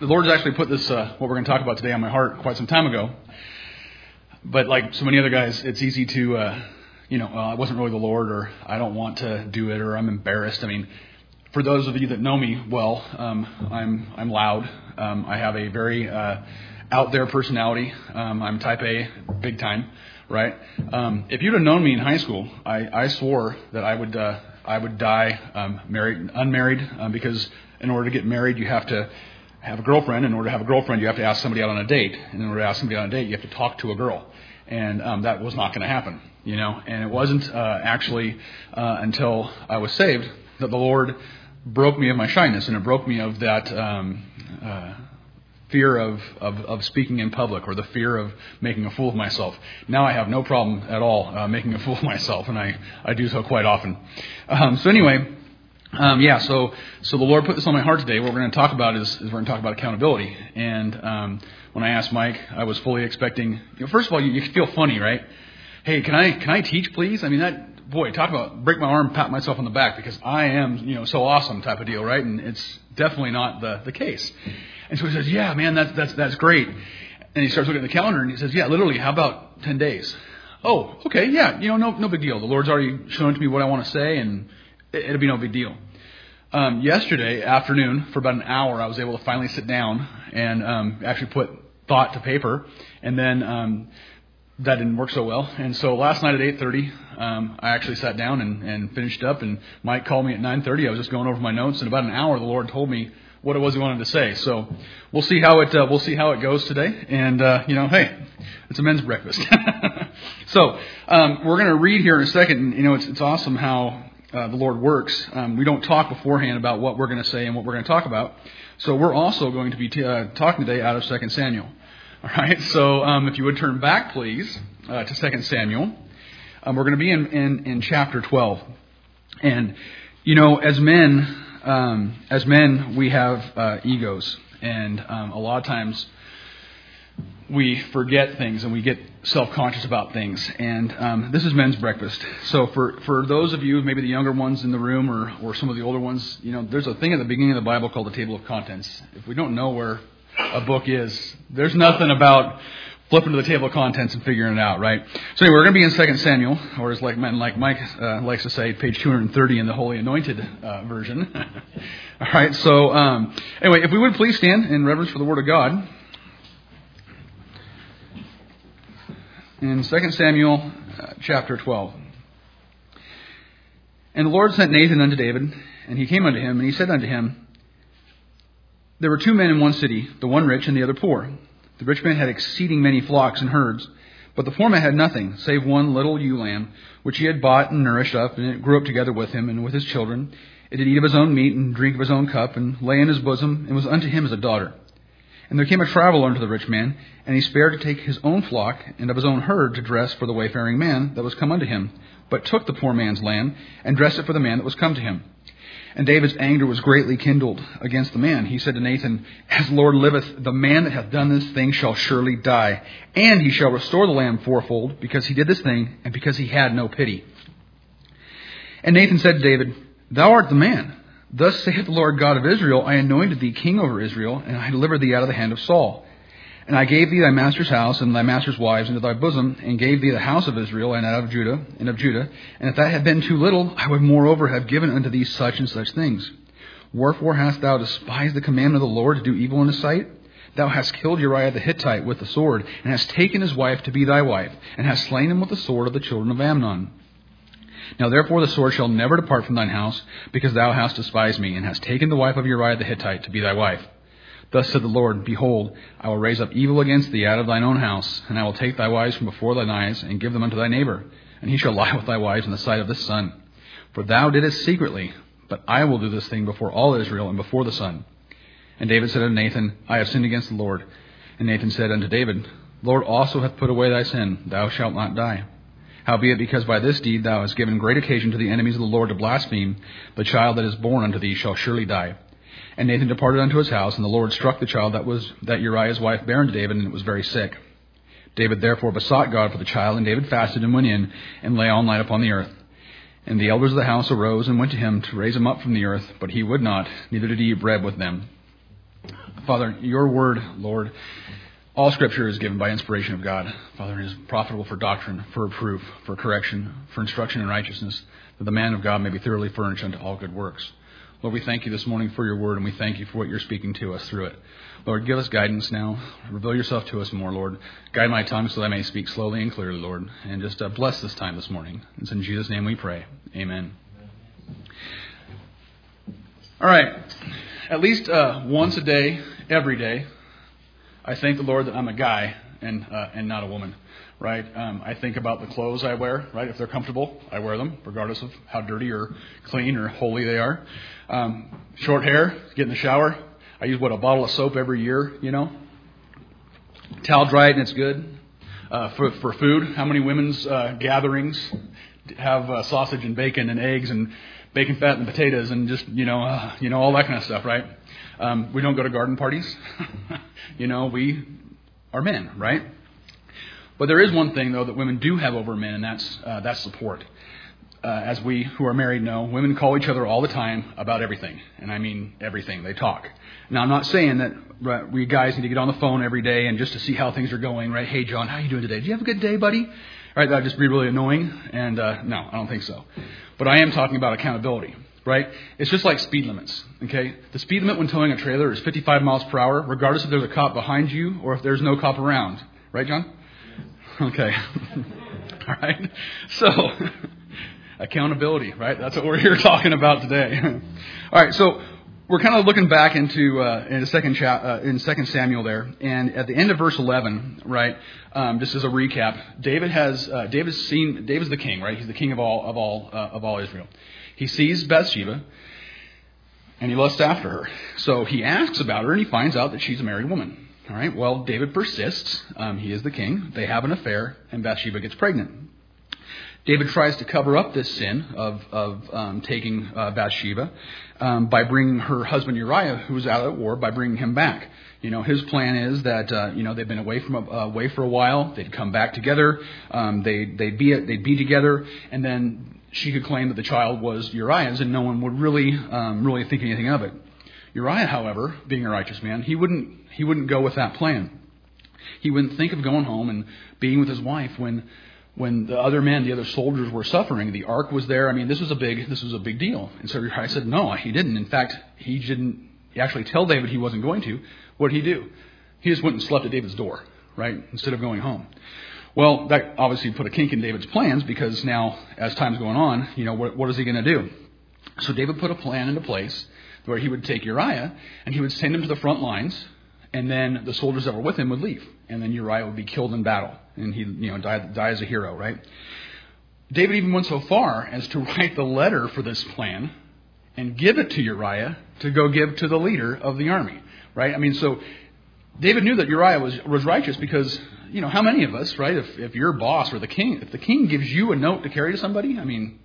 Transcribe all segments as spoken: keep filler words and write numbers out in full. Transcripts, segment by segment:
the Lord's actually put this, uh, what we're going to talk about today, on my heart quite some time ago. But like so many other guys, it's easy to, uh, you know, well, it wasn't really the Lord, or I don't want to do it, or I'm embarrassed. I mean, for those of you that know me well, um, I'm I'm loud. Um, I have a very uh, out there personality. Um, I'm type A, big time, right? Um, if you'd have known me in high school, I, I swore that I would uh, I would die um, married, unmarried, um, because in order to get married, you have to have a girlfriend. In order to have a girlfriend, you have to ask somebody out on a date. And in order to ask somebody on a date, you have to talk to a girl. And um, that was not going to happen, you know. And it wasn't uh, actually uh, until I was saved that the Lord broke me of my shyness, and it broke me of that um, uh, fear of, of, of speaking in public, or the fear of making a fool of myself. Now I have no problem at all uh, making a fool of myself, and I, I do so quite often. Um, so anyway, um, yeah, so so the Lord put this on my heart today. What we're going to talk about is, is we're going to talk about accountability. And um, when I asked Mike, I was fully expecting, you know, first of all, you, you feel funny, right? Hey, can I can I teach, please? I mean, that... Boy, talk about break my arm, pat myself on the back, because I am, you know, so awesome type of deal, right? And it's definitely not the, the case. And so he says, yeah, man, that's, that's, that's great. And he starts looking at the calendar and he says, yeah, literally, how about ten days? Oh, okay, yeah, you know, no, no big deal. The Lord's already shown to me what I want to say, and it, it'll be no big deal. Um, yesterday afternoon, for about an hour, I was able to finally sit down and um, actually put thought to paper. And then um, that didn't work so well. And so last night at eight thirty, um, I actually sat down and, and finished up. And Mike called me at nine thirty. I was just going over my notes. In about an hour, the Lord told me what it was he wanted to say. So we'll see how it uh, we'll see how it goes today. And uh, you know, hey, it's a men's breakfast. so um, we're going to read here in a second. And, you know, it's it's awesome how uh, the Lord works. Um, we don't talk beforehand about what we're going to say and what we're going to talk about. So we're also going to be t- uh, talking today out of Second Samuel. All right, so um, if you would turn back, please, uh, to Second Samuel. Um, we're going to be in, in, in chapter twelve. And, you know, as men, um, as men, we have uh, egos. And um, a lot of times we forget things and we get self-conscious about things. And um, this is men's breakfast. So for, for those of you, maybe the younger ones in the room, or, or some of the older ones, you know, there's a thing at the beginning of the Bible called the table of contents. If we don't know where a book is, there's nothing about flipping to the table of contents and figuring it out, right? So anyway, we're going to be in Second Samuel, or as like like Mike uh, likes to say, page two hundred thirty in the Holy Anointed uh, version. All right, so um, anyway, if we would please stand in reverence for the Word of God. In Second Samuel uh, chapter twelve. And the Lord sent Nathan unto David, and he came unto him, and he said unto him, there were two men in one city, the one rich and the other poor. The rich man had exceeding many flocks and herds, but the poor man had nothing, save one little ewe lamb, which he had bought and nourished up, and it grew up together with him and with his children. It did eat of his own meat and drink of his own cup, and lay in his bosom, and was unto him as a daughter. And there came a traveller unto the rich man, and he spared to take his own flock and of his own herd to dress for the wayfaring man that was come unto him, but took the poor man's lamb, and dressed it for the man that was come to him. And David's anger was greatly kindled against the man. He said to Nathan, as the Lord liveth, the man that hath done this thing shall surely die, and he shall restore the lamb fourfold, because he did this thing, and because he had no pity. And Nathan said to David, thou art the man. Thus saith the Lord God of Israel, I anointed thee king over Israel, and I delivered thee out of the hand of Saul. And I gave thee thy master's house and thy master's wives into thy bosom, and gave thee the house of Israel and out of Judah and of Judah. And if that had been too little, I would moreover have given unto thee such and such things. Wherefore hast thou despised the commandment of the Lord to do evil in his sight? Thou hast killed Uriah the Hittite with the sword, and hast taken his wife to be thy wife, and hast slain him with the sword of the children of Amnon. Now therefore the sword shall never depart from thine house, because thou hast despised me, and hast taken the wife of Uriah the Hittite to be thy wife. Thus said the Lord, behold, I will raise up evil against thee out of thine own house, and I will take thy wives from before thine eyes, and give them unto thy neighbor, and he shall lie with thy wives in the sight of this sun. For thou didst secretly, but I will do this thing before all Israel and before the sun. And David said unto Nathan, I have sinned against the Lord. And Nathan said unto David, the Lord also hath put away thy sin, thou shalt not die. Howbeit, because by this deed thou hast given great occasion to the enemies of the Lord to blaspheme, the child that is born unto thee shall surely die. And Nathan departed unto his house, and the Lord struck the child that was that Uriah's wife bare unto David, and it was very sick. David therefore besought God for the child, and David fasted and went in, and lay all night upon the earth. And the elders of the house arose and went to him to raise him up from the earth, but he would not, neither did he eat bread with them. Father, your word, Lord, all Scripture is given by inspiration of God. Father, it is profitable for doctrine, for reproof, for correction, for instruction in righteousness, that the man of God may be thoroughly furnished unto all good works. Lord, we thank you this morning for your word, and we thank you for what you're speaking to us through it. Lord, give us guidance now. Reveal yourself to us more, Lord. Guide my tongue so that I may speak slowly and clearly, Lord. And just uh, bless this time this morning. It's in Jesus' name we pray. Amen. All right. At least uh, once a day, every day, I thank the Lord that I'm a guy and uh, and not a woman, right? Um, I think about the clothes I wear, right? If they're comfortable, I wear them, regardless of how dirty or clean or holy they are. Um, short hair, get in the shower. I use, what, a bottle of soap every year, you know? Towel dried and it's good. Uh, for, for food, how many women's uh, gatherings have uh, sausage and bacon and eggs and bacon fat and potatoes and just, you know, uh, you know, all that kind of stuff, right? Um, we don't go to garden parties. You know, we are men, right? But there is one thing, though, that women do have over men, and that's uh, that's support. Uh, as we who are married know, women call each other all the time about everything. And I mean everything. They talk. Now, I'm not saying that right, we guys need to get on the phone every day and just to see how things are going, right? Hey, John, how you doing today? Did you have a good day, buddy? All right, that would just be really annoying. And uh, no, I don't think so. But I am talking about accountability. Right? It's just like speed limits, okay? The speed limit when towing a trailer is fifty-five miles per hour, regardless if there's a cop behind you or if there's no cop around. Right, John? Okay. All right. So, accountability, right? That's what we're here talking about today. All right, so we're kind of looking back into uh, in the second cha- uh, in Second Samuel there, and at the end of verse eleven, right? Um, just as a recap, David has uh, David's seen David's the king, right? He's the king of all of all uh, of all Israel. He sees Bathsheba, and he lusts after her. So he asks about her, and he finds out that she's a married woman. All right. Well, David persists. Um, he is the king. They have an affair, and Bathsheba gets pregnant. David tries to cover up this sin of of um, taking uh, Bathsheba um, by bringing her husband Uriah, who's out at war, by bringing him back. You know, his plan is that uh, you know they've been away from uh, away for a while. They'd come back together. Um, they they'd be they'd be together, and then she could claim that the child was Uriah's, and no one would really um, really think anything of it. Uriah, however, being a righteous man, he wouldn't he wouldn't go with that plan. He wouldn't think of going home and being with his wife when when the other men, the other soldiers, were suffering. The ark was there. I mean, this was a big this was a big deal. And so Uriah said, no, he didn't. In fact, he didn't actually tell David he wasn't going to. What did he do? He just went and slept at David's door, right, instead of going home. Well, that obviously put a kink in David's plans, because now, as time's going on, you know, what, what is he going to do? So David put a plan into place where he would take Uriah and he would send him to the front lines, and then the soldiers that were with him would leave, and then Uriah would be killed in battle, and he'd, you know, die, die as a hero, right? David even went so far as to write the letter for this plan and give it to Uriah to go give to the leader of the army, right? I mean, so David knew that Uriah was was righteous because, you know, how many of us, right, if, if your boss or the king, if the king gives you a note to carry to somebody, I mean,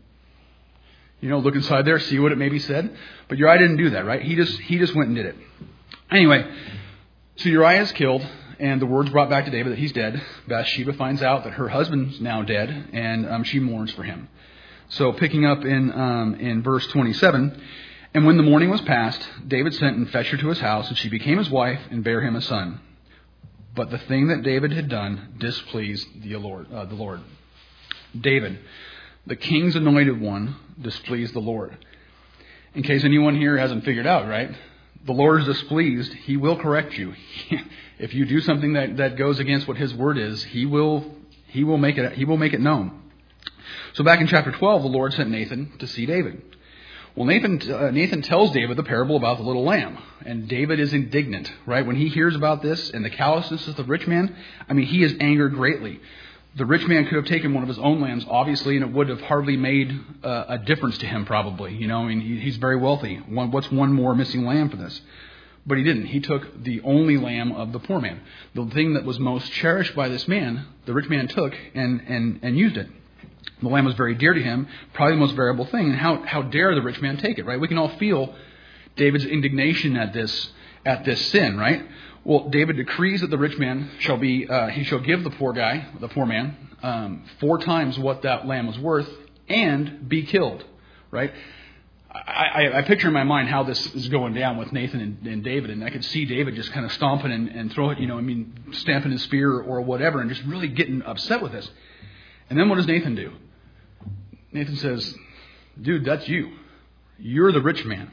you know, look inside there, see what it maybe said. But Uriah didn't do that, right? He just he just went and did it. Anyway, so Uriah is killed, and the word's brought back to David that he's dead. Bathsheba finds out that her husband's now dead, and um, she mourns for him. So picking up in um, in verse twenty-seven, and when the morning was past, David sent and fetched her to his house, and she became his wife and bare him a son. But the thing that David had done displeased the Lord. Uh, the Lord. David, the king's anointed one, displeased the Lord. In case anyone here hasn't figured out, right? The Lord is displeased. He will correct you. If you do something that, that goes against what His word is, He will He will make it He will make it known. So back in chapter twelve, the Lord sent Nathan to see David. Well, Nathan, uh, Nathan tells David the parable about the little lamb, and David is indignant, right? When he hears about this and the callousness of the rich man, I mean, he is angered greatly. The rich man could have taken one of his own lambs, obviously, and it would have hardly made uh, a difference to him, probably. You know, I mean, he, he's very wealthy. One, what's one more missing lamb for this? But he didn't. He took the only lamb of the poor man. The thing that was most cherished by this man, the rich man took and, and, and used it. The lamb was very dear to him, probably the most valuable thing. And how, how dare the rich man take it, right? We can all feel David's indignation at this at this sin, right? Well, David decrees that the rich man shall be, uh, he shall give the poor guy, the poor man, um, four times what that lamb was worth and be killed, right? I, I, I picture in my mind how this is going down with Nathan and, and David, and I could see David just kind of stomping and, and throwing, you know, I mean, stamping his spear or whatever, and just really getting upset with this. And then what does Nathan do? Nathan says, dude, that's you. You're the rich man.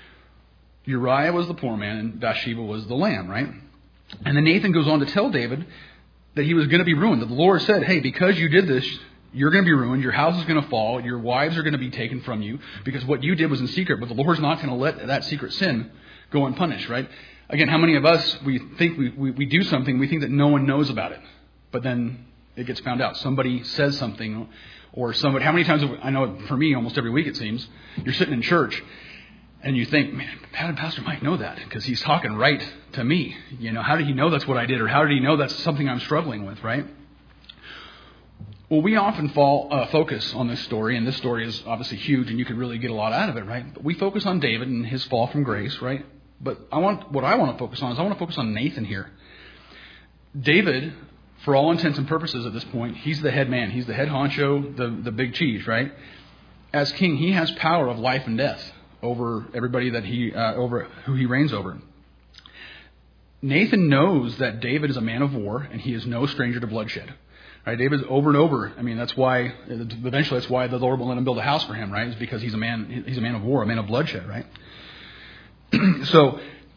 Uriah was the poor man, and Bathsheba was the lamb, right? And then Nathan goes on to tell David that he was going to be ruined. That the Lord said, hey, because you did this, you're going to be ruined. Your house is going to fall. Your wives are going to be taken from you because what you did was in secret. But the Lord's not going to let that secret sin go unpunished, right? Again, how many of us, we think we, we, we do something, we think that no one knows about it. But then it gets found out. Somebody says something or somebody, how many times, have, I know for me, almost every week it seems, you're sitting in church and you think, man, how did Pastor Mike know that? Because he's talking right to me. You know, how did he know that's what I did? Or how did he know that's something I'm struggling with, right? Well, we often fall uh, focus on this story, and this story is obviously huge, and you could really get a lot out of it, right? But we focus on David and his fall from grace, right? But I want what I want to focus on is I want to focus on Nathan here. David, for all intents and purposes at this point, he's the head man. He's the head honcho, the, the big cheese, right? As king, he has power of life and death over everybody that he uh, over who he reigns over. Nathan knows that David is a man of war, and he is no stranger to bloodshed. Right? David's over and over. I mean, that's why eventually that's why the Lord will let him build a house for him, right? Is because he's a man. He's a man of war, a man of bloodshed, right? So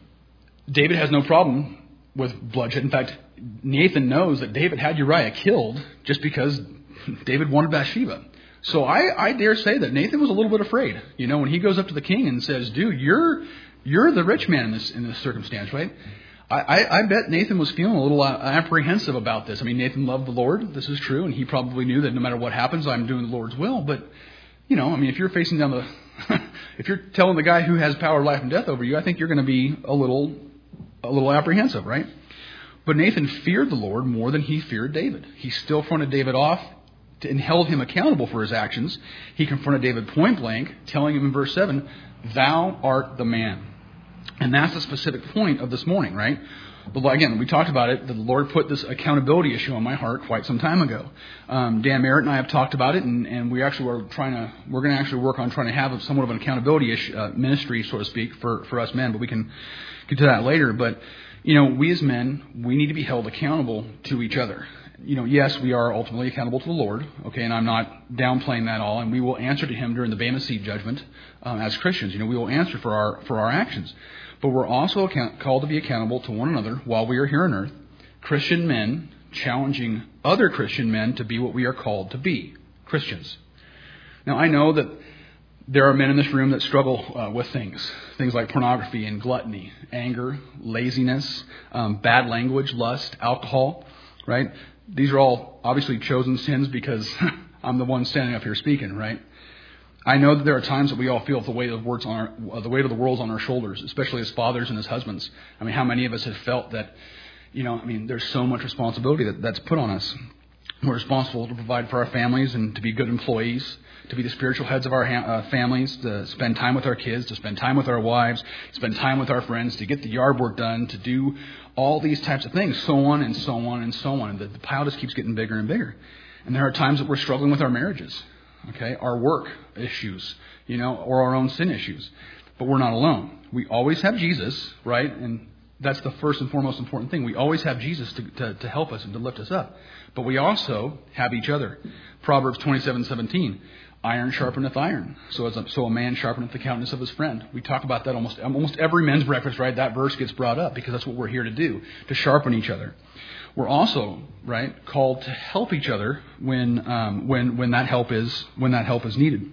David has no problem with bloodshed. In fact, Nathan knows that David had Uriah killed just because David wanted Bathsheba. So I, I dare say that Nathan was a little bit afraid. You know, when he goes up to the king and says, "Dude, you're you're the rich man in this in this circumstance, right?" I, I, I bet Nathan was feeling a little uh, apprehensive about this. I mean, Nathan loved the Lord. This is true, and he probably knew that no matter what happens, I'm doing the Lord's will. But you know, I mean, if you're facing down the, if you're telling the guy who has power, life, and death over you, I think you're going to be a little, a little apprehensive, right? But Nathan feared the Lord more than he feared David. He still fronted David off and held him accountable for his actions. He confronted David point blank, telling him in verse seven, "Thou art the man." And that's the specific point of this morning, right? But again, we talked about it. The Lord put this accountability issue on my heart quite some time ago. Um, Dan Merritt and I have talked about it, and, and we actually are trying to. We're going to actually work on trying to have somewhat of an accountability issue, uh, ministry, so to speak, for for us men. But we can get to that later. But you know, we as men, we need to be held accountable to each other. You know, yes, we are ultimately accountable to the Lord, okay, and I'm not downplaying that all, and we will answer to Him during the Bema Seat judgment um, as Christians. You know, we will answer for our for our actions, but we're also account- called to be accountable to one another while we are here on earth. Christian men challenging other Christian men to be what we are called to be, Christians. Now, I know that there are men in this room that struggle uh, with things, things like pornography and gluttony, anger, laziness, um, bad language, lust, alcohol, right? These are all obviously chosen sins because I'm the one standing up here speaking, right? I know that there are times that we all feel the weight of the words on our, the weight of the world's on our shoulders, especially as fathers and as husbands. I mean, how many of us have felt that, you know, I mean, there's so much responsibility that, that's put on us. We're responsible to provide for our families and to be good employees, to be the spiritual heads of our ha- uh, families, to spend time with our kids, to spend time with our wives, to spend time with our friends, to get the yard work done, to do all these types of things, so on and so on and so on. And the, the pile just keeps getting bigger and bigger. And there are times that we're struggling with our marriages, okay, our work issues, you know, or our own sin issues. But we're not alone. We always have Jesus, right? And that's the first and foremost important thing. We always have Jesus to, to, to help us and to lift us up. But we also have each other. Proverbs twenty-seven seventeen. Iron sharpeneth iron, so as a, so a man sharpeneth the countenance of his friend. We talk about that almost almost every men's breakfast, right? That verse gets brought up because that's what we're here to do, to sharpen each other. We're also, right, called to help each other when um, when when that help is when that help is needed.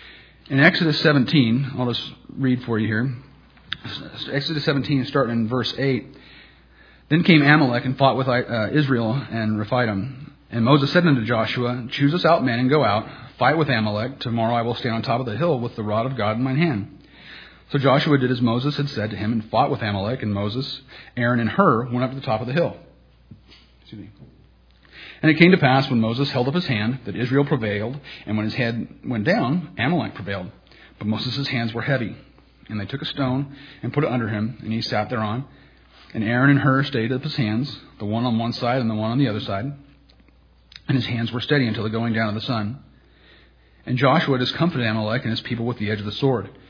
In Exodus seventeen, I'll just read for you here. Exodus seventeen, starting in verse eight. Then came Amalek and fought with uh, Israel and Rephidim. And Moses said unto Joshua, "Choose us out men and go out, fight with Amalek. Tomorrow I will stand on top of the hill with the rod of God in mine hand." So Joshua did as Moses had said to him and fought with Amalek. And Moses, Aaron, and Hur went up to the top of the hill. Excuse me. And it came to pass when Moses held up his hand that Israel prevailed, and when his head went down, Amalek prevailed. But Moses' hands were heavy. And they took a stone and put it under him, and he sat thereon. And Aaron and Hur stayed up his hands, the one on one side and the one on the other side. And his hands were steady until the going down of the sun. And Joshua discomfited Amalek and his people with the edge of the sword.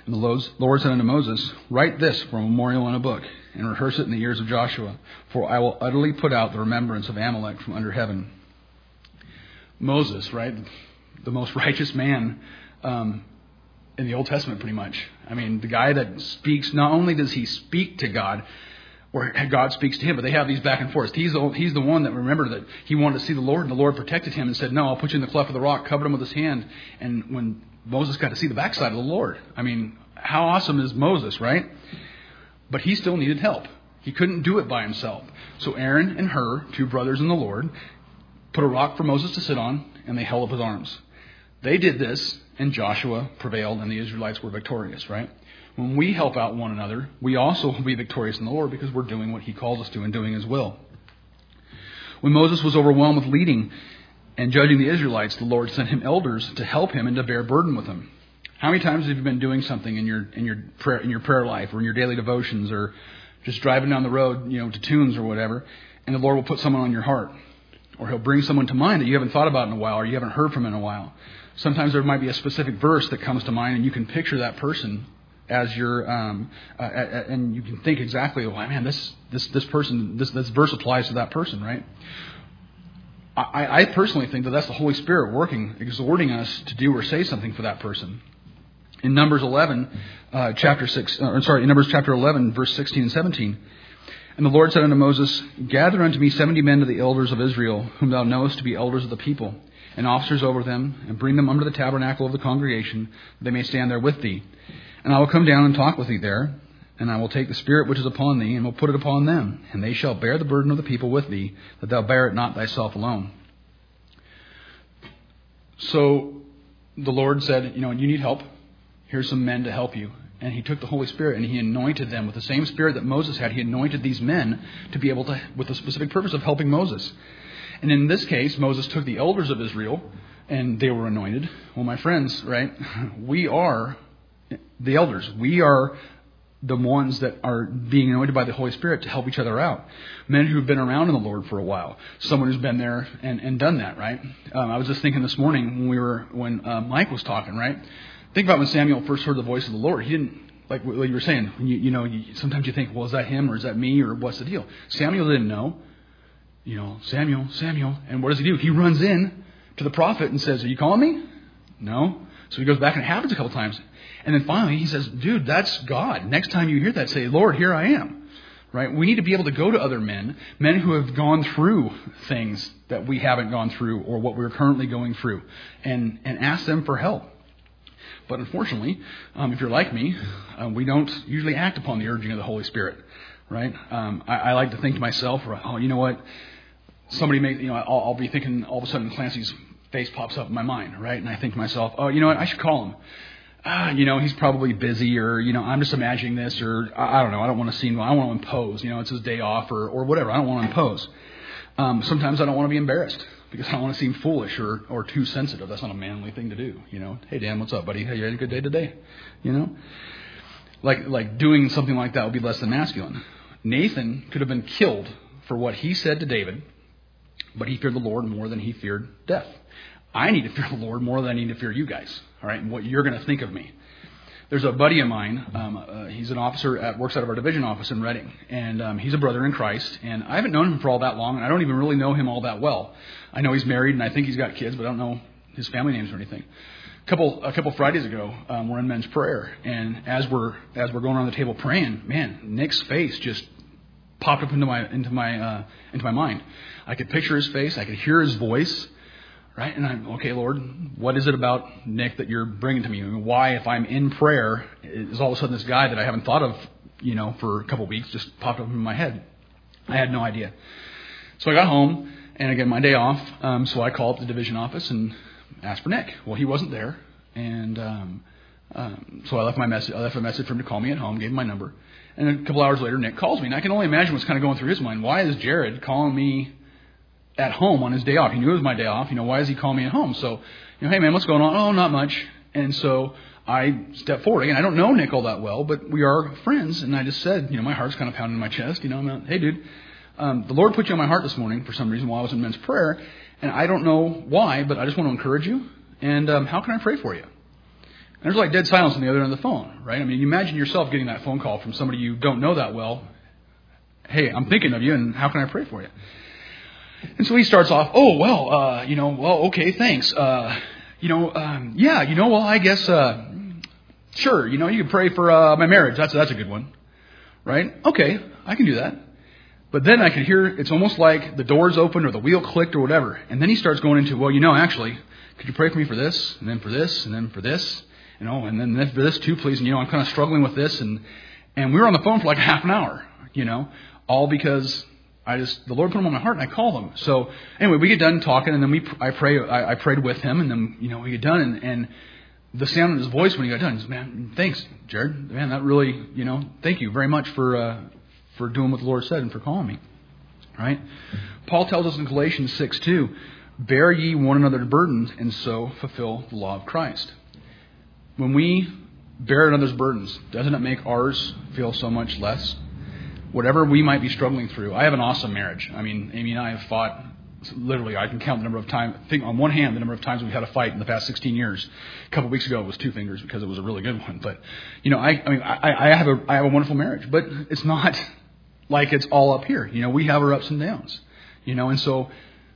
And the Lord said unto Moses, write this for a memorial in a book, and rehearse it in the ears of Joshua, for I will utterly put out the remembrance of Amalek from under heaven. Moses, right? The most righteous man um, in the Old Testament, pretty much. I mean, the guy that speaks, not only does he speak to God, or God speaks to him, but they have these back and forth. He's the, he's the one that, remember, that he wanted to see the Lord, and the Lord protected him and said, no, I'll put you in the cleft of the rock, covered him with his hand. And when Moses got to see the backside of the Lord, I mean, how awesome is Moses, right? But he still needed help. He couldn't do it by himself. So Aaron and Hur, two brothers in the Lord, put a rock for Moses to sit on, and they held up his arms. They did this, and Joshua prevailed, and the Israelites were victorious, right? When we help out one another, we also will be victorious in the Lord because we're doing what he calls us to and doing his will. When Moses was overwhelmed with leading and judging the Israelites, the Lord sent him elders to help him and to bear burden with him. How many times have you been doing something in your in your prayer in your prayer life or in your daily devotions or just driving down the road, you know, to tunes or whatever, and the Lord will put someone on your heart, or he'll bring someone to mind that you haven't thought about in a while or you haven't heard from in a while. Sometimes there might be a specific verse that comes to mind, and you can picture that person as your um, uh, and you can think exactly, oh man, this this this person this this verse applies to that person, right? I, I personally think that that's the Holy Spirit working, exhorting us to do or say something for that person. In Numbers eleven, uh, chapter six, uh, sorry, in Numbers chapter eleven, verse sixteen and seventeen, and the Lord said unto Moses, gather unto me seventy men of the elders of Israel, whom thou knowest to be elders of the people, and officers over them, and bring them under the tabernacle of the congregation, that they may stand there with thee. And I will come down and talk with thee there, and I will take the Spirit which is upon thee, and will put it upon them, and they shall bear the burden of the people with thee, that thou bear it not thyself alone. So the Lord said, you know, you need help. Here's some men to help you. And he took the Holy Spirit and he anointed them with the same Spirit that Moses had. He anointed these men to be able to, with the specific purpose of helping Moses. And in this case, Moses took the elders of Israel and they were anointed. Well, my friends, right, we are the elders. We are the ones that are being anointed by the Holy Spirit to help each other out. Men who've been around in the Lord for a while. Someone who's been there and, and done that, right? Um, I was just thinking this morning when we were, when uh, Mike was talking, right? Think about when Samuel first heard the voice of the Lord. He didn't, like what you were saying, you, you know, you, sometimes you think, well, is that him or is that me or what's the deal? Samuel didn't know. You know, Samuel, Samuel. And what does he do? He runs in to the prophet and says, are you calling me? No. So he goes back and it happens a couple times. And then finally he says, dude, that's God. Next time you hear that, say, Lord, here I am. Right? We need to be able to go to other men, men who have gone through things that we haven't gone through or what we're currently going through, and, and ask them for help. But unfortunately, um, if you're like me, uh, we don't usually act upon the urging of the Holy Spirit, right? Um, I, I like to think to myself, oh, you know what? Somebody may, you know, I'll, I'll be thinking all of a sudden Clancy's face pops up in my mind, right? And I think to myself, oh, you know what? I should call him. Ah, you know, he's probably busy, or, you know, I'm just imagining this, or I, I don't know. I don't want to seem, I don't want to impose, you know, it's his day off or, or whatever. I don't want to impose. Um, sometimes I don't want to be embarrassed, because I don't want to seem foolish or, or too sensitive. That's not a manly thing to do, you know. Hey, Dan, what's up, buddy? Hey, you had a good day today? You know? Like like doing something like that would be less than masculine. Nathan could have been killed for what he said to David, but he feared the Lord more than he feared death. I need to fear the Lord more than I need to fear you guys, all right, and what you're going to think of me. There's a buddy of mine. Um, uh, he's an officer at works out of our division office in Reading, and um, he's a brother in Christ. And I haven't known him for all that long, and I don't even really know him all that well. I know he's married, and I think he's got kids, but I don't know his family names or anything. A couple a couple Fridays ago, um, we're in men's prayer, and as we're as we're going around the table praying, man, Nick's face just popped up into my into my uh, into my mind. I could picture his face, I could hear his voice. Right? And I'm, okay, Lord, what is it about Nick that you're bringing to me? I mean, why, if I'm in prayer, is all of a sudden this guy that I haven't thought of, you know, for a couple of weeks just popped up in my head? I had no idea. So I got home, and again, my day off, um, so I called up the division office and asked for Nick. Well, he wasn't there, and um, um, so I left my message. I left a message for him to call me at home, gave him my number, and a couple hours later, Nick calls me, and I can only imagine what's kind of going through his mind. Why is Jared calling me at home on his day off? He knew it was my day off. You know, why does he call me at home? So, you know, hey man, what's going on? Oh, not much. And so I stepped forward. Again, I don't know Nick all that well, but we are friends. And I just said, you know, my heart's kind of pounding in my chest. You know, I'm like, hey dude, um, the Lord put you on my heart this morning for some reason while I was in men's prayer. And I don't know why, but I just want to encourage you. And um, how can I pray for you? And there's like dead silence on the other end of the phone, right? I mean, you imagine yourself getting that phone call from somebody you don't know that well. Hey, I'm thinking of you, and how can I pray for you? And so he starts off, oh, well, uh, you know, well, okay, thanks. Uh, you know, um, yeah, you know, well, I guess, uh, sure, you know, you can pray for uh, my marriage. That's that's a good one, right? Okay, I can do that. But then I can hear it's almost like the doors opened or the wheel clicked or whatever. And then he starts going into, well, you know, actually, could you pray for me for this, and then for this, and then for this, you know, and then for this too, please. And, you know, I'm kind of struggling with this. And, and we were on the phone for like half an hour, you know, all because I just, the Lord put him on my heart and I called him. So anyway, we get done talking, and then we, I pray, I, I prayed with him, and then, you know, we get done, and, and the sound in his voice when he got done, he said, man, thanks, Jared. Man, that really, you know, thank you very much for, uh, for doing what the Lord said and for calling me. Right? Paul tells us in Galatians six two, bear ye one another's burdens and so fulfill the law of Christ. When we bear another's burdens, doesn't it make ours feel so much less? Whatever we might be struggling through. I have an awesome marriage. I mean, Amy and I have fought, literally, I can count the number of times, I think on one hand, the number of times we've had a fight in the past sixteen years. A couple of weeks ago, it was two fingers because it was a really good one. But, you know, I, I mean, I, I have a, I have a wonderful marriage, but it's not like it's all up here. You know, we have our ups and downs, you know, and so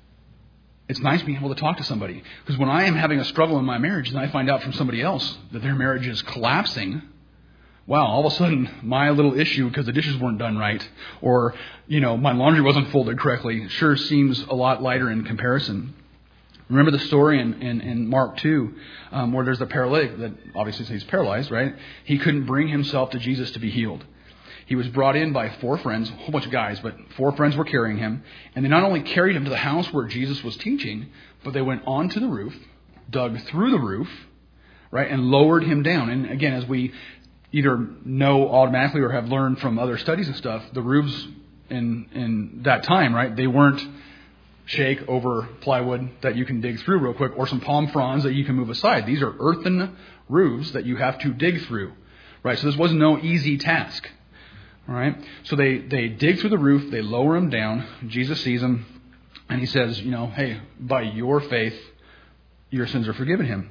it's nice being able to talk to somebody. Because when I am having a struggle in my marriage and I find out from somebody else that their marriage is collapsing, wow, all of a sudden my little issue because the dishes weren't done right, or, you know, my laundry wasn't folded correctly, sure seems a lot lighter in comparison. Remember the story in, in, in Mark two, um, where there's a paralytic that obviously he's paralyzed, right? He couldn't bring himself to Jesus to be healed. He was brought in by four friends, a whole bunch of guys, but four friends were carrying him. And they not only carried him to the house where Jesus was teaching, but they went onto the roof, dug through the roof, right, and lowered him down. And again, as we either know automatically or have learned from other studies and stuff, the roofs in in that time, right, they weren't shake over plywood that you can dig through real quick, or some palm fronds that you can move aside. These are earthen roofs that you have to dig through, right? So this was no easy task. All right, so they, they dig through the roof, they lower him down. Jesus sees him, and he says, you know, hey, by your faith, your sins are forgiven him.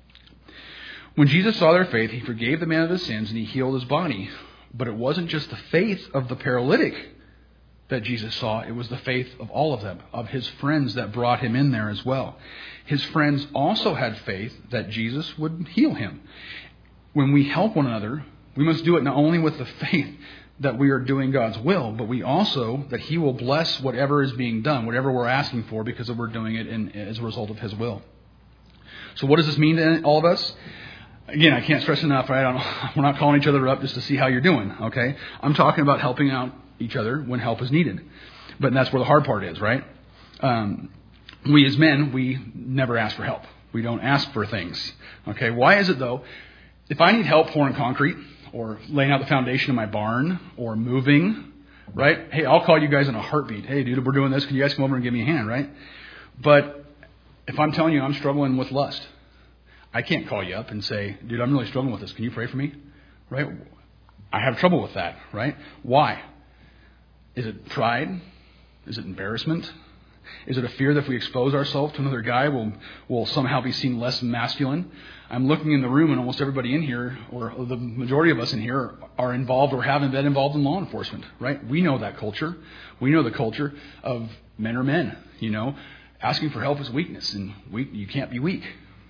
When Jesus saw their faith, he forgave the man of his sins, and he healed his body. But it wasn't just the faith of the paralytic that Jesus saw. It was the faith of all of them, of his friends that brought him in there as well. His friends also had faith that Jesus would heal him. When we help one another, we must do it not only with the faith that we are doing God's will, but we also, that he will bless whatever is being done, whatever we're asking for, because we're doing it in, as a result of his will. So what does this mean to all of us? Again, I can't stress enough, right? I don't, we're not calling each other up just to see how you're doing, okay? I'm talking about helping out each other when help is needed. But that's where the hard part is, right? Um, we as men, we never ask for help. We don't ask for things, okay? Why is it, though? If I need help pouring concrete, or laying out the foundation of my barn, or moving, right? Hey, I'll call you guys in a heartbeat. Hey, dude, we're doing this. Can you guys come over and give me a hand, right? But if I'm telling you I'm struggling with lust, I can't call you up and say, dude, I'm really struggling with this. Can you pray for me? Right? I have trouble with that, right? Why? Is it pride? Is it embarrassment? Is it a fear that if we expose ourselves to another guy, we'll, we'll somehow be seen less masculine? I'm looking in the room, and almost everybody in here, or the majority of us in here, are involved or haven't been involved in law enforcement, right? We know that culture. We know the culture of men are men, you know. Asking for help is weakness, and we, you can't be weak.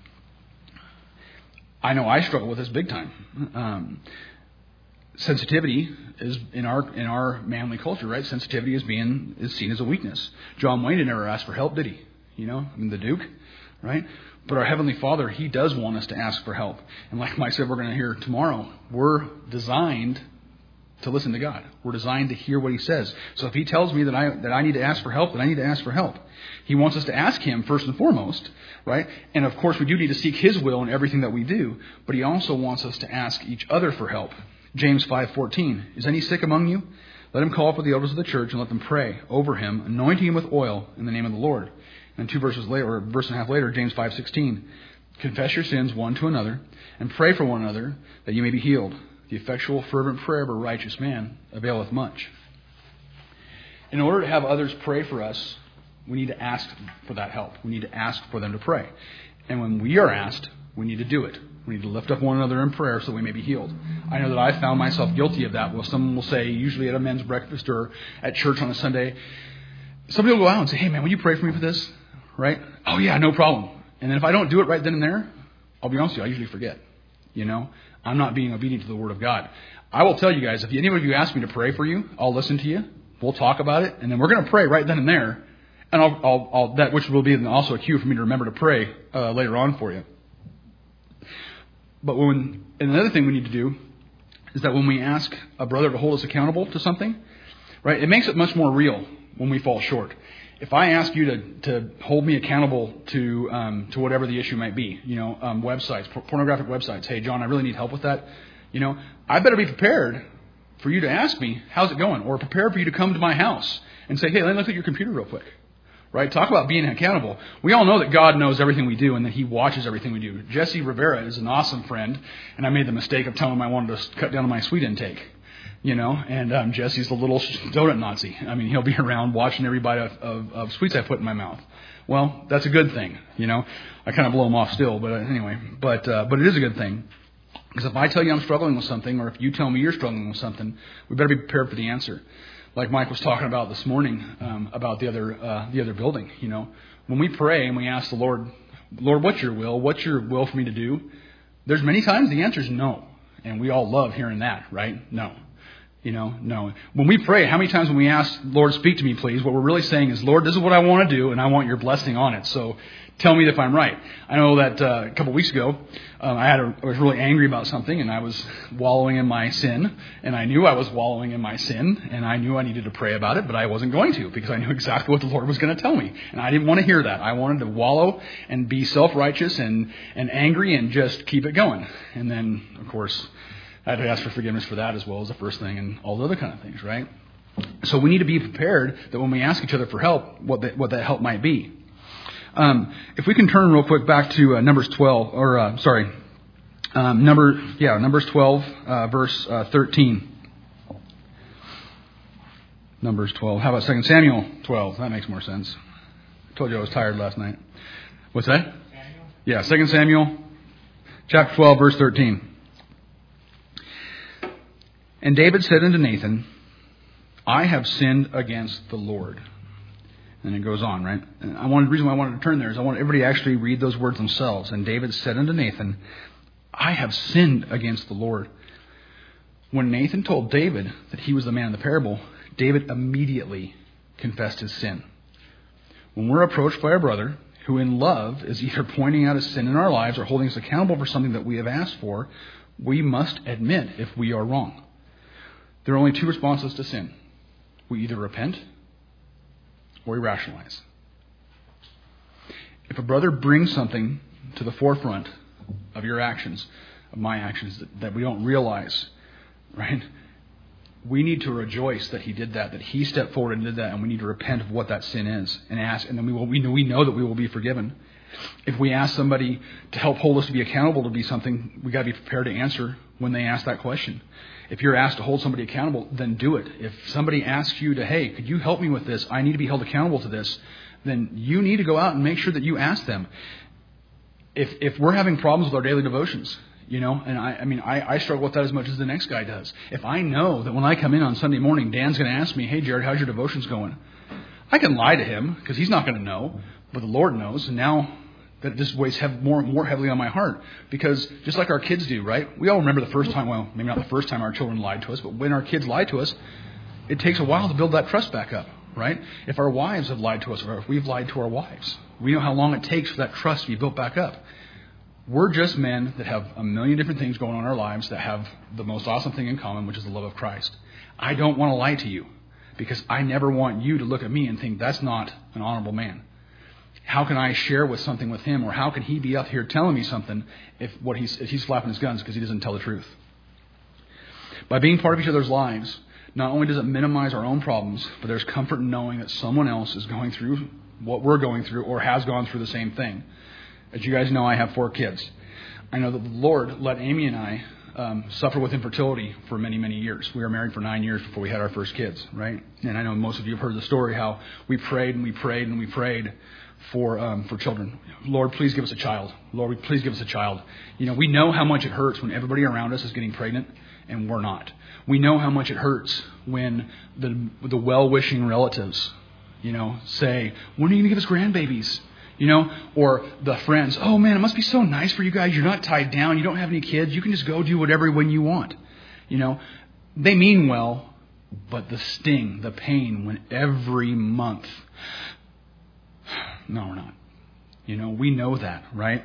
I know I struggle with this big time. Um, sensitivity is in our in our manly culture, right? Sensitivity is being is seen as a weakness. John Wayne never asked for help, did he? You know, I mean, the Duke, right? But our Heavenly Father, he does want us to ask for help. And like Mike said, we're going to hear tomorrow, we're designed to listen to God. We're designed to hear what he says. So if he tells me that I that I need to ask for help, then I need to ask for help. He wants us to ask him first and foremost, right? And of course, we do need to seek his will in everything that we do. But he also wants us to ask each other for help. James five fourteen, is any sick among you? Let him call up the elders of the church and let them pray over him, anointing him with oil in the name of the Lord. And two verses later, or a verse and a half later, James five sixteen, confess your sins one to another and pray for one another that you may be healed. The effectual, fervent prayer of a righteous man availeth much. In order to have others pray for us, we need to ask for that help. We need to ask for them to pray. And when we are asked, we need to do it. We need to lift up one another in prayer so we may be healed. I know that I found myself guilty of that. Well, someone will say, usually at a men's breakfast or at church on a Sunday, somebody will go out and say, hey, man, will you pray for me for this? Right? Oh, yeah, no problem. And then if I don't do it right then and there, I'll be honest with you, I usually forget. You know, I'm not being obedient to the Word of God. I will tell you guys, if any of you ask me to pray for you, I'll listen to you. We'll talk about it. And then we're going to pray right then and there. And I'll, I'll, I'll that which will be also a cue for me to remember to pray uh, later on for you. But when, and another thing we need to do is that when we ask a brother to hold us accountable to something, right, it makes it much more real when we fall short. If I ask you to, to hold me accountable to um, to whatever the issue might be, you know, um, websites, pornographic websites. Hey, John, I really need help with that. You know, I better be prepared for you to ask me, how's it going? Or prepared for you to come to my house and say, hey, let me look at your computer real quick. Right? Talk about being accountable. We all know that God knows everything we do and that He watches everything we do. Jesse Rivera is an awesome friend, and I made the mistake of telling him I wanted to cut down on my sweet intake. You know, and um, Jesse's the little donut Nazi. I mean, he'll be around watching every bite of, of, of sweets I put in my mouth. Well, that's a good thing. You know, I kind of blow him off still, but anyway, but uh, but it is a good thing. Because if I tell you I'm struggling with something, or if you tell me you're struggling with something, we better be prepared for the answer. Like Mike was talking about this morning um, about the other uh, the other building. You know, when we pray and we ask the Lord, Lord, what's your will? What's your will for me to do? There's many times the answer is no, and we all love hearing that, right? No. You know, no. When we pray, how many times when we ask, Lord, speak to me, please, what we're really saying is, Lord, this is what I want to do, and I want your blessing on it. So tell me if I'm right. I know that uh, a couple of weeks ago, um, I had a, I was really angry about something, and I was wallowing in my sin, and I knew I was wallowing in my sin, and I knew I needed to pray about it, but I wasn't going to, because I knew exactly what the Lord was going to tell me, and I didn't want to hear that. I wanted to wallow and be self-righteous and, and angry and just keep it going. And then, of course, I had to ask for forgiveness for that as well as the first thing and all the other kind of things, right? So we need to be prepared that when we ask each other for help, what that, what that help might be. Um, if we can turn real quick back to uh, Numbers twelve, or uh, sorry, um, number yeah, Numbers twelve, uh, verse uh, thirteen. Numbers twelve. How about Second Samuel twelve? That makes more sense. I told you I was tired last night. What's that? Samuel? Yeah, Second Samuel, chapter twelve, verse thirteen. And David said unto Nathan, I have sinned against the Lord. And it goes on, right? And I wanted, the reason why I wanted to turn there is I want everybody to actually read those words themselves. And David said unto Nathan, I have sinned against the Lord. When Nathan told David that he was the man in the parable, David immediately confessed his sin. When we're approached by our brother, who in love is either pointing out a sin in our lives or holding us accountable for something that we have asked for, we must admit if we are wrong. There are only two responses to sin. We either repent or we rationalize. If a brother brings something to the forefront of your actions, of my actions, that, that we don't realize, right? We need to rejoice that he did that, that he stepped forward and did that, and we need to repent of what that sin is and ask, and then we will, we know, we know that we will be forgiven. If we ask somebody to help hold us to be accountable to be something, we got to be prepared to answer when they ask that question. If you're asked to hold somebody accountable, then do it. If somebody asks you to, hey, could you help me with this? I need to be held accountable to this. Then you need to go out and make sure that you ask them. If if we're having problems with our daily devotions, you know, and I, I mean, I, I struggle with that as much as the next guy does. If I know that when I come in on Sunday morning, Dan's going to ask me, hey, Jared, how's your devotions going? I can lie to him because he's not going to know, but the Lord knows. And now that just weighs have more more heavily on my heart, because just like our kids do, right? We all remember the first time, well, maybe not the first time our children lied to us, but when our kids lied to us, it takes a while to build that trust back up, right? If our wives have lied to us, or if we've lied to our wives, we know how long it takes for that trust to be built back up. We're just men that have a million different things going on in our lives that have the most awesome thing in common, which is the love of Christ. I don't want to lie to you because I never want you to look at me and think that's not an honorable man. How can I share with something with him, or how can he be up here telling me something if what he's if he's flapping his guns because he doesn't tell the truth? By being part of each other's lives, not only does it minimize our own problems, but there's comfort in knowing that someone else is going through what we're going through or has gone through the same thing. As you guys know, I have four kids. I know that the Lord let Amy and I um, suffered with infertility for many, many years. We were married for nine years before we had our first kids, right? And I know most of you have heard the story how we prayed and we prayed and we prayed for um, for children. Lord, please give us a child. Lord, please give us a child. You know, we know how much it hurts when everybody around us is getting pregnant and we're not. We know how much it hurts when the the well-wishing relatives, you know, say, when are you going to give us grandbabies? You know, or the friends, oh man, it must be so nice for you guys. You're not tied down. You don't have any kids. You can just go do whatever when you want. You know, they mean well, but the sting, the pain when every month, no, we're not. You know, we know that, right?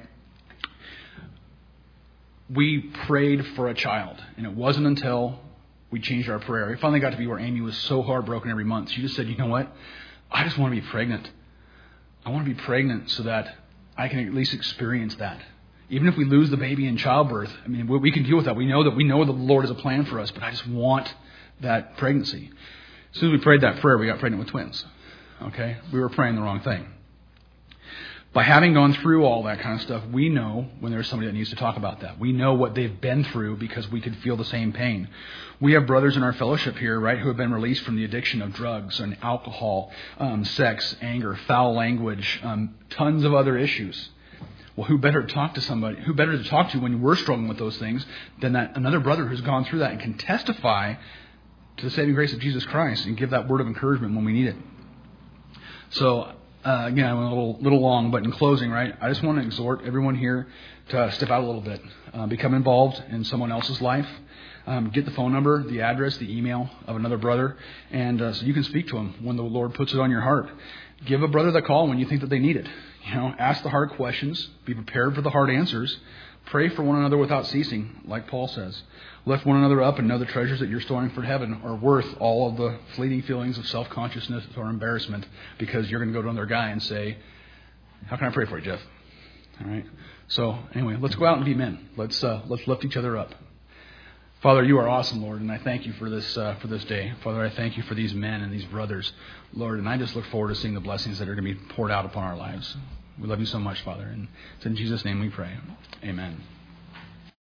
We prayed for a child, and it wasn't until we changed our prayer. It finally got to be where Amy was so heartbroken every month. She just said, you know what? I just want to be pregnant. I want to be pregnant so that I can at least experience that. Even if we lose the baby in childbirth, I mean, we can deal with that. We know that we know the Lord has a plan for us, but I just want that pregnancy. As soon as we prayed that prayer, we got pregnant with twins. Okay? We were praying the wrong thing. By having gone through all that kind of stuff, we know when there's somebody that needs to talk about that. We know what they've been through because we could feel the same pain. We have brothers in our fellowship here, right, who have been released from the addiction of drugs and alcohol, um, sex, anger, foul language, um, tons of other issues. Well, who better to talk to somebody, who better to talk to when we're struggling with those things than that another brother who's gone through that and can testify to the saving grace of Jesus Christ and give that word of encouragement when we need it. So, Uh, again, I went a little, little long, but in closing, right, I just want to exhort everyone here to step out a little bit, uh, become involved in someone else's life, um, get the phone number, the address, the email of another brother, and uh, so you can speak to them when the Lord puts it on your heart. Give a brother the call when you think that they need it. You know, ask the hard questions, be prepared for the hard answers, pray for one another without ceasing, like Paul says. Lift one another up and know the treasures that you're storing for heaven are worth all of the fleeting feelings of self-consciousness or embarrassment because you're going to go to another guy and say, how can I pray for you, Jeff? All right. So anyway, let's go out and be men. Let's uh, let's lift each other up. Father, you are awesome, Lord, and I thank you for this uh, for this day. Father, I thank you for these men and these brothers, Lord, and I just look forward to seeing the blessings that are going to be poured out upon our lives. We love you so much, Father, and it's in Jesus' name we pray. Amen.